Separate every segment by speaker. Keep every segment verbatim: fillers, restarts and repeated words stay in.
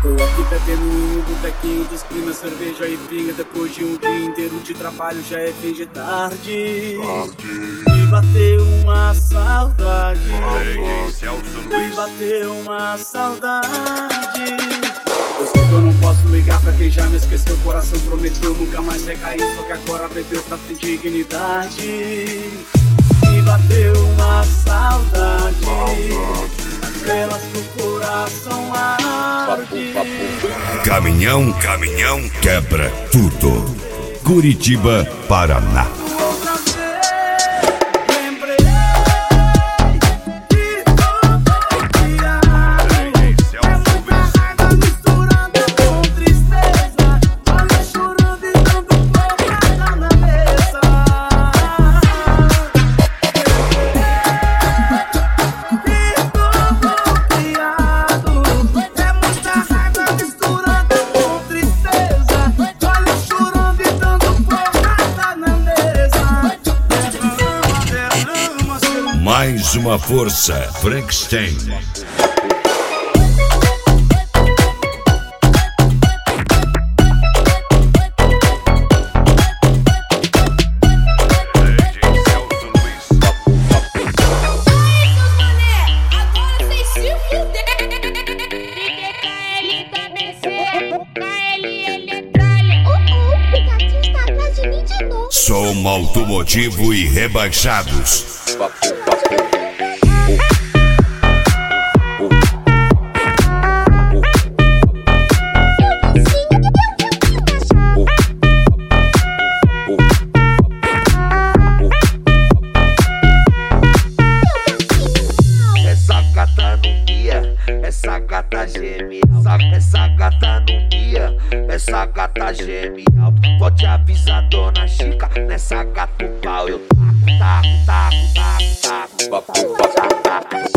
Speaker 1: Tô aqui bebendo um botequinho dos climas, cerveja e pinga. Depois de um dia inteiro de trabalho já é fim de tarde. Me bateu uma saudade, me bateu uma saudade. Eu sei que eu não posso ligar pra quem já me esqueceu. O coração prometeu nunca mais recair, só que agora bebeu tá sem dignidade. Me bateu uma saudade, estrelas do coração arde.
Speaker 2: Caminhão, caminhão, quebra tudo. Curitiba, Paraná. Mais uma força, Frankenstein. Som automotivo e rebaixados.
Speaker 3: Essa gata no mia, essa gata geme, essa gata no mia, essa gata geme alto. Pode avisar dona Chica, nessa gata o pau eu taco, taco, taco, taco, taco, taco, taco.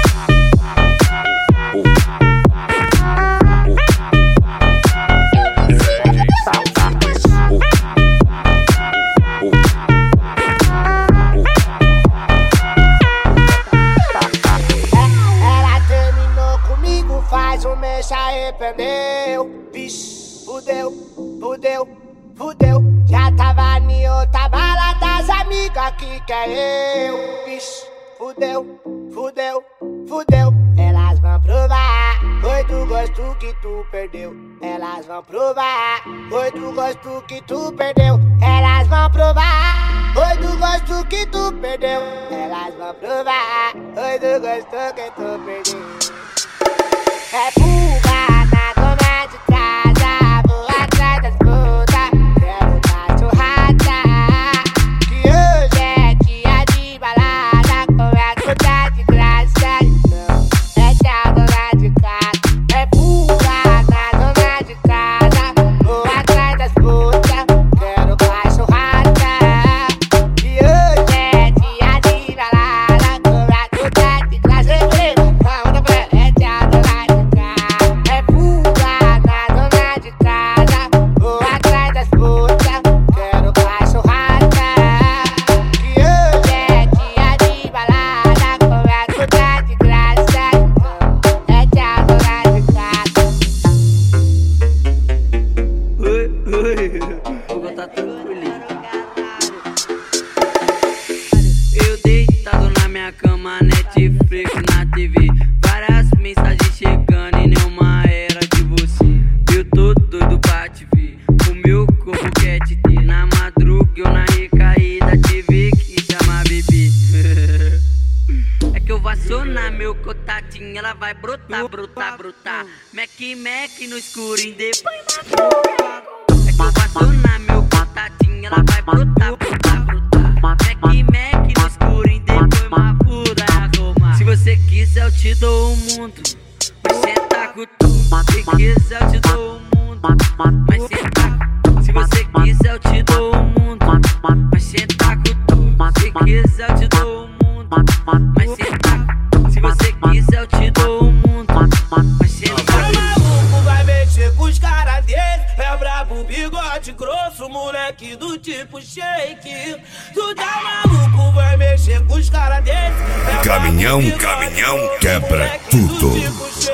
Speaker 4: Faz um mês já arrependeu. Vixe, fudeu, fudeu, fudeu. Já tava em outra bala das amigas que quer eu. Vixe, fudeu, fudeu, fudeu. Elas vão provar, foi do gosto que tu perdeu. Elas vão provar, foi do gosto que tu perdeu. Elas vão provar, foi do gosto que tu perdeu. Elas vão provar, foi do gosto que tu perdeu. É fuga na dona de casa, vou atrás das putas, quero cachorrada. Que hoje é dia de balada, com as putas de graça. Não, é a dona de casa. É fuga na dona de casa, vou atrás das putas, quero cachorrada. Que hoje é dia de balada, com as putas de graça. Vamos pra é a dona de é fuga na dona de casa, vou atrás das putas, quero cachorrada. Que hoje é dia de balada, com as putas de graça. É a dona de casa.
Speaker 5: Oi, oi, vou botar tranquilinho. Eu deitado na minha cama, Netflix na T V, várias mensagens chegando e nenhuma era de você. Eu tô doido pra te ver, o meu corpo quer te ter. Na madruga eu na recaída tive que chamar bebê. É que eu vou acionar meu contatinho, ela vai brotar, brotar, brotar. Mac, Mac no escurinho, depois na boca. É que eu vou acionar meu contatinho, ela vai brotar, brotar, brotar. Mac, Mac no escurinho, depois uma fura arrumar. Se você quiser eu te dou o mundo, mas cê tá com tudo. Se quiser eu te dou o mundo, mas cê tá. Se você quiser eu te dou o mundo, mas cê tá com tudo. Se quiser eu te dou o mundo, mas cê tá. Se você quiser eu te dou o mundo, mas cê tá.
Speaker 1: O maluco vai mexer com os caras dele. É brabo, bigode grosso, moleque do tipo shake. Tu tá maluco, vai mexer com os caras dele.
Speaker 2: Caminhão, caminhão, quebra tudo.